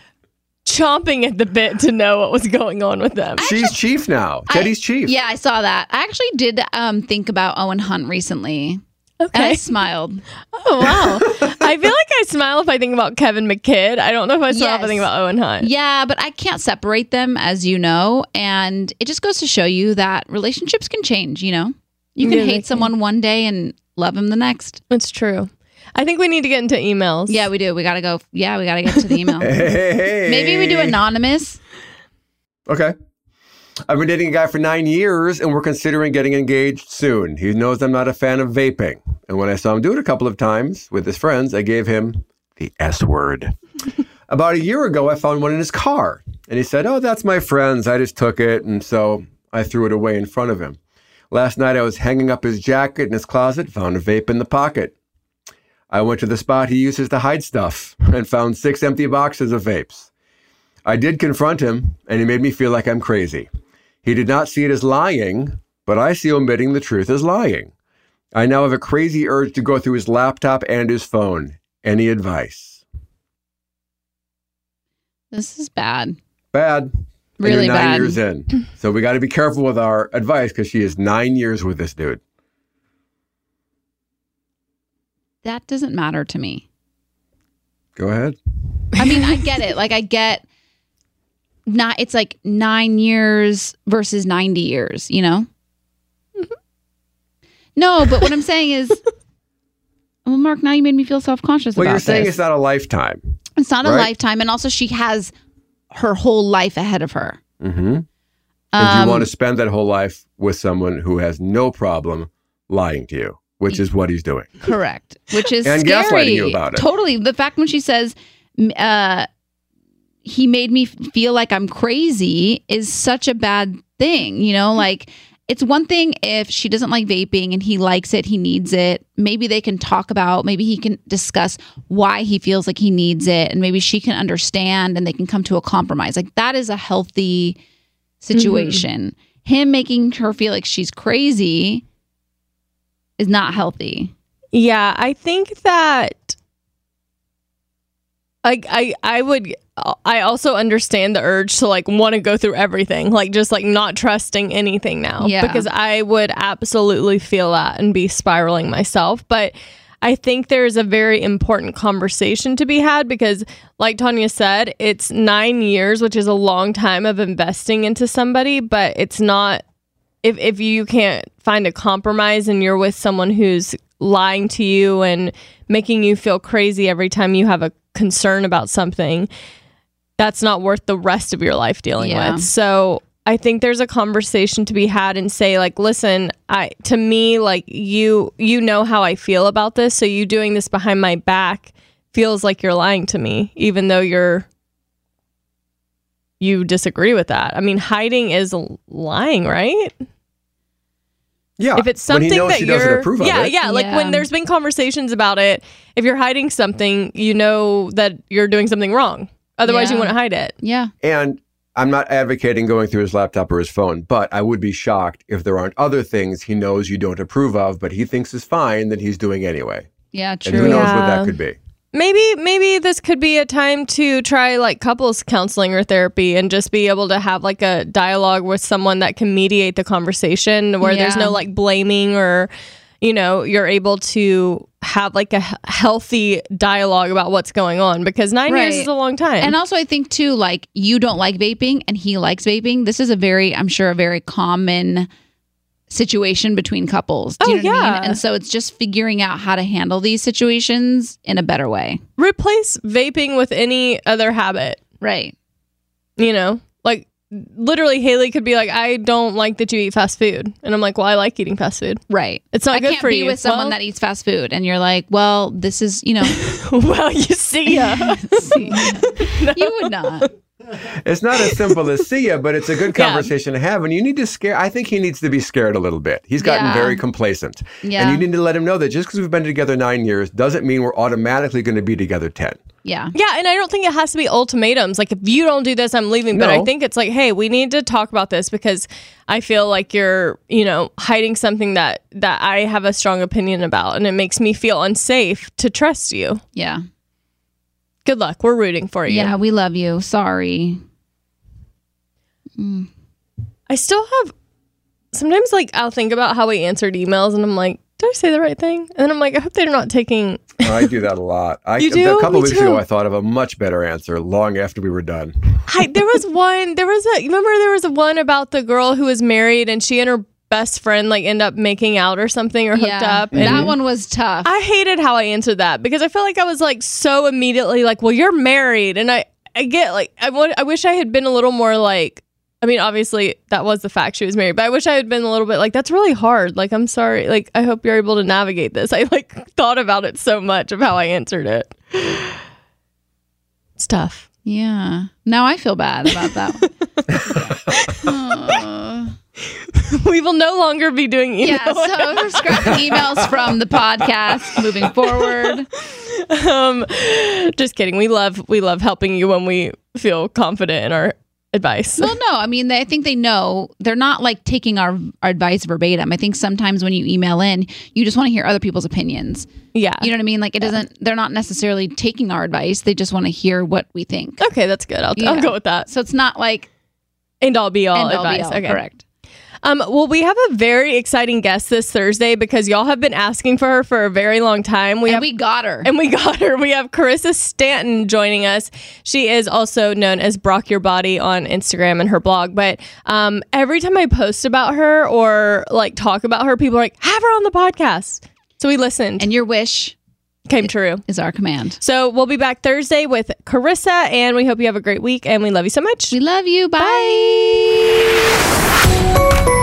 chomping at the bit to know what was going on with them. She's chief now. Teddy's chief. Yeah, I saw that. I actually did um, think about Owen Hunt recently. And I Okay. smiled. Oh, wow. I feel like I smile if I think about Kevin McKidd. I don't know if I smile if I Yes. think about Owen Hunt. Yeah, but I can't separate them, as you know. And it just goes to show you that relationships can change, you know? You can Yeah, they hate someone one day and love him the next. It's true. I think we need to get into emails. Yeah, we do. We got to go. Yeah, we got to get to the email. Hey, hey, hey. Maybe we do anonymous. Okay. I've been dating a guy for nine years and we're considering getting engaged soon. He knows I'm not a fan of vaping. And when I saw him do it a couple of times with his friends, I gave him the S word. About a year ago, I found one in his car. And he said, oh, that's my friend's. I just took it. And so I threw it away in front of him. Last night, I was hanging up his jacket in his closet, found a vape in the pocket. I went to the spot he uses to hide stuff and found six empty boxes of vapes. I did confront him, and he made me feel like I'm crazy. He did not see it as lying, but I see omitting the truth as lying. I now have a crazy urge to go through his laptop and his phone. Any advice? This is bad. Bad. Really and you're nine bad. years in. So we got to be careful with our advice because she is nine years with this dude. That doesn't matter to me. Go ahead. I mean, I get it. Like, I get not, it's like nine years versus ninety years, you know? Mm-hmm. No, but what I'm saying is, well, Mark, now you made me feel self-conscious Well, about you're saying this. it's not a lifetime. It's not a right? lifetime. And also, she has her whole life ahead of her. Mm-hmm. And Um, you want to spend that whole life with someone who has no problem lying to you, which is what he's doing. Correct. Which is And scary. gaslighting you about it. Totally. The fact when she says, uh, he made me feel like I'm crazy is such a bad thing. You know, like it's one thing if she doesn't like vaping and he likes it, he needs it. Maybe they can talk about, maybe he can discuss why he feels like he needs it. And maybe she can understand and they can come to a compromise. Like that is a healthy situation. Mm-hmm. Him making her feel like she's crazy is not healthy. Yeah, I think that like I I would I also understand the urge to like want to go through everything, like just like not trusting anything now. Yeah. Because I would absolutely feel that and be spiraling myself. But I think there's a very important conversation to be had because like Tanya said, it's nine years, which is a long time of investing into somebody, but it's not if if you can't find a compromise and you're with someone who's lying to you and making you feel crazy every time you have a concern about something, that's not worth the rest of your life dealing Yeah. with. So I think there's a conversation to be had and say like, listen, I to me, like you you know how I feel about this. So you doing this behind my back feels like you're lying to me, even though you're you disagree with that. I mean, hiding is lying, right? Yeah. If it's when he something knows that she doesn't you're, approve of yeah, it. yeah, like Yeah. when there's been conversations about it, if you're hiding something, you know that you're doing something wrong. Otherwise, Yeah. you wouldn't hide it. Yeah. And I'm not advocating going through his laptop or his phone, but I would be shocked if there aren't other things he knows you don't approve of, but he thinks is fine that he's doing anyway. Yeah, And true. who knows what Yeah. that could be. Maybe, maybe this could be a time to try like couples counseling or therapy and just be able to have like a dialogue with someone that can mediate the conversation where there's Yeah. no like blaming or, you know, you're able to have like a h- healthy dialogue about what's going on because nine years Right. is a long time. And also, I think too, like you don't like vaping and he likes vaping. This is a very, I'm sure, a very common situation between couples. Do you Oh, know what I yeah. mean? And so it's just figuring out how to handle these situations in a better way. Replace vaping with any other habit. Right. You know, like literally Haley could be like, I don't like that you eat fast food. And I'm like, well, I like eating fast food. Right. It's not I good can't for be you. with someone Well- that eats fast food. And you're like, well, this is, you know. Well, you see ya. See, you would not. It's not as simple as see ya, but it's a good Yeah. conversation to have. And you need to scare, I think he needs to be scared a little bit. He's gotten Yeah. very complacent. Yeah. And you need to let him know that just because we've been together nine years doesn't mean we're automatically going to be together ten. Yeah. Yeah, and I don't think it has to be ultimatums. Like, if you don't do this, I'm leaving. But I No. think it's like, hey, we need to talk about this because I feel like you're, you know, hiding something that that I have a strong opinion about, and it makes me feel unsafe to trust you. Yeah. Good luck. We're rooting for you. Yeah, we love you. Sorry. Mm. I still have sometimes like I'll think about how we answered emails, and I'm like, did I say the right thing? And then I'm like, I hope they're not taking. Oh, I do that a lot. I, You do? A couple Me of weeks too. ago, I thought of a much better answer long after we were done. I, there was one. There was a. You remember there was a one about the girl who was married, and she and her best friend like end up making out or something or hooked Yeah, up. And that one was tough. I hated how I answered that because I felt like I was like so immediately like, well, you're married, and I I get like I want I wish I had been a little more like. I mean, obviously that was the fact she was married, but I wish I had been a little bit like, that's really hard. Like, I'm sorry. Like, I hope you're able to navigate this. I like thought about it so much of how I answered it. It's tough. Yeah. Now I feel bad about that. We will no longer be doing email. Yeah, so we're scrapping emails from the podcast moving forward. Um, just kidding. We love we love helping you when we feel confident in our advice. Well, no, I mean, they, I think they know. They're not like taking our, our advice verbatim. I think sometimes when you email in, you just want to hear other people's opinions. Yeah. You know what I mean? Like it yeah. doesn't, they're not necessarily taking our advice. They just want to hear what we think. Okay, that's good. I'll, Yeah. I'll go with that. So it's not like end all be all end all advice. be all. Okay. Correct. Um, well, we have a very exciting guest this Thursday because y'all have been asking for her for a very long time. We and have, we got her. And we got her. We have Carissa Stanton joining us. She is also known as Brock Your Body on Instagram and her blog. But um, every time I post about her or like talk about her, people are like, have her on the podcast. So we listened. And your wish came true. Is our command. So we'll be back Thursday with Carissa, and we hope you have a great week, and we love you so much. We love you. Bye. Bye.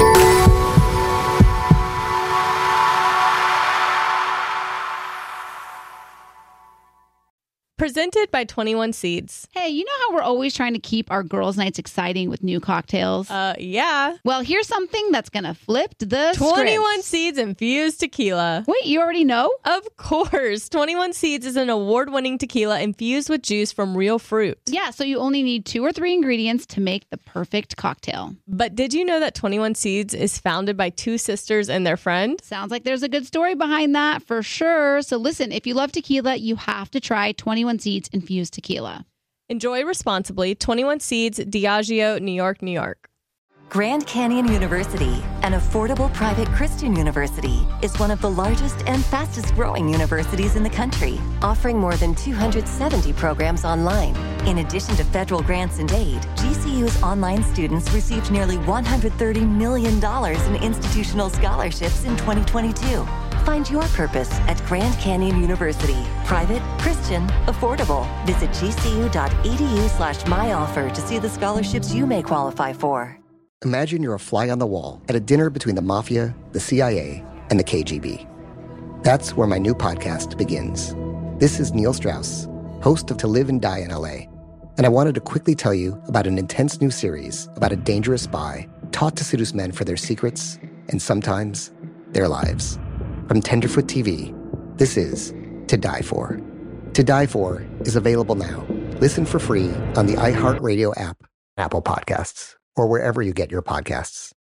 Presented by twenty-one Seeds. Hey, you know how we're always trying to keep our girls' nights exciting with new cocktails? Uh, yeah. Well, here's something that's going to flip the twenty-one script. Seeds infused tequila. Wait, you already know? Of course. twenty-one Seeds is an award-winning tequila infused with juice from real fruit. Yeah, so you only need two or three ingredients to make the perfect cocktail. But did you know that twenty-one Seeds is founded by two sisters and their friend? Sounds like there's a good story behind that for sure. So listen, if you love tequila, you have to try twenty-one Seeds infused tequila. Enjoy responsibly. twenty-one Seeds, Diageo, New York, New York. Grand Canyon University, an affordable private Christian university, is one of the largest and fastest growing universities in the country, offering more than two hundred seventy programs online. In addition to federal grants and aid, G C U's online students received nearly one hundred thirty million dollars in institutional scholarships in twenty twenty-two. Find your purpose at Grand Canyon University. Private, Christian, affordable. Visit gcu.edu slash myoffer to see the scholarships you may qualify for. Imagine you're a fly on the wall at a dinner between the Mafia, the C I A, and the K G B. That's where my new podcast begins. This is Neil Strauss, host of To Live and Die in L A, and I wanted to quickly tell you about an intense new series about a dangerous spy taught to seduce men for their secrets and sometimes their lives. From Tenderfoot T V, this is To Die For. To Die For is available now. Listen for free on the iHeartRadio app, Apple Podcasts, or wherever you get your podcasts.